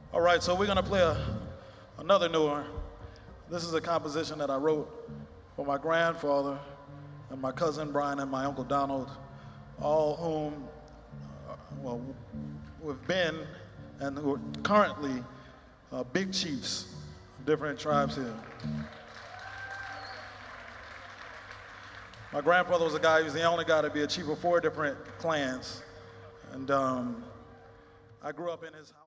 All right, so we're gonna play another new one. This is a composition that I wrote for my grandfather and my cousin Brian and my uncle Donald, all whom, well, we've been and who are currently big chiefs of different tribes here. My grandfather was a guy, he was the only guy to be a chief of 4 different clans. And I grew up in his house.